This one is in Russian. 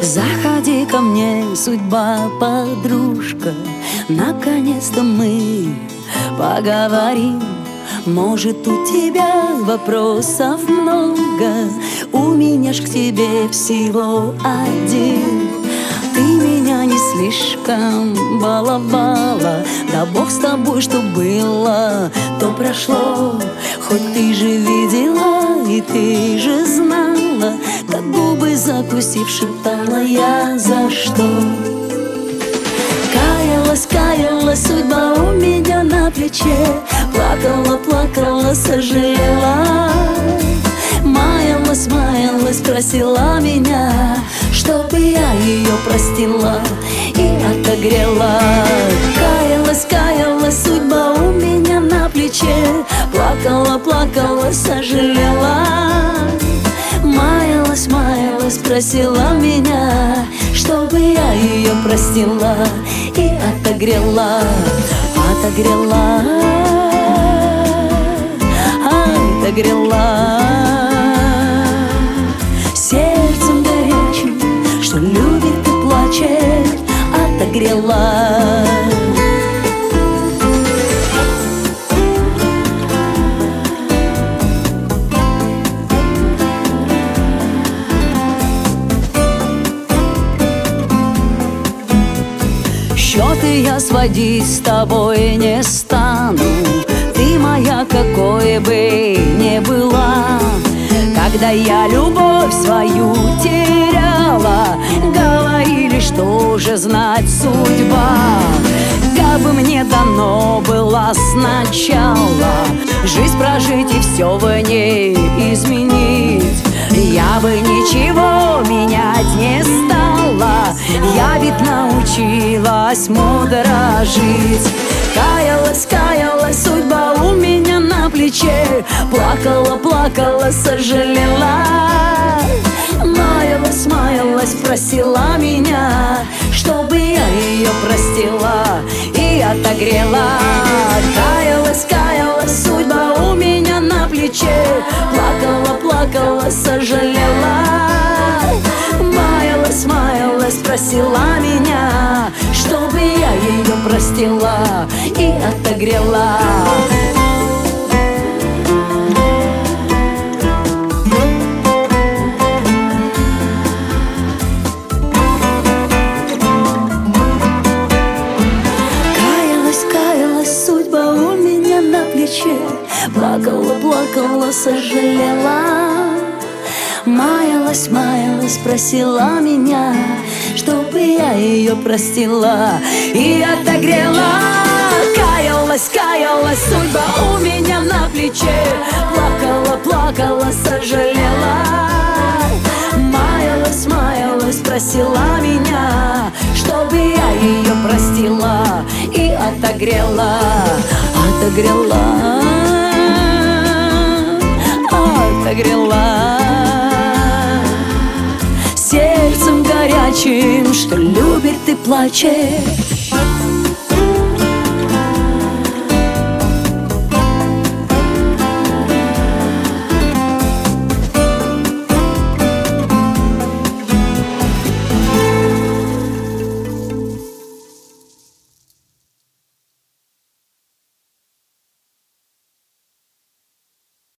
Заходи ко мне, судьба, подружка, наконец-то мы поговорим. Может, у тебя вопросов много, у меня ж к тебе всего один. Ты меня не слишком баловала, да бог с тобой, что было, то прошло. Хоть ты же видела и ты же знала, как губы закусив шептала я за что. Каялась, каялась судьба у меня на плече, плакала, плакала, сожалела. Маялась, маялась, просила меня, чтобы я ее простила и отогрела. Каялась, каялась судьба у меня на плече, плакала, плакала, сожалела. Маялась, маялась, просила меня, чтобы я ее простила и отогрела. Отогрела, отогрела. Сердцем горячим, что любит и плачет, отогрела. Счеты я сводить с тобой не стану, ты моя, какой бы ни была. Когда я любовь свою теряла, говорили, что же знать судьба. Как бы мне дано было сначала жизнь прожить и все в ней изменить, я бы ничего менять не стала, я ведь научилась мудро жить. Каялась, каялась судьба у меня на плече, плакала, плакала, сожалела. Маялась, маялась, просила меня, чтобы я ее простила и отогрела. Каялась, каялась судьба у меня на плече, плакала, плакала, сожалела. Маялась, маялась, просила меня, чтобы я ее простила и отогрела. Каялась, каялась судьба у меня на плече, плакала, плакала, сожалела. Маялась, маялась, просила меня, чтобы я ее простила и отогрела. Каялась, каялась судьба у меня на плече, плакала, плакала, сожалела. Маялась, маялась, просила меня, чтобы я ее простила и отогрела. Отогрела, отогрела. Сердцем горячим, что любит и плачет.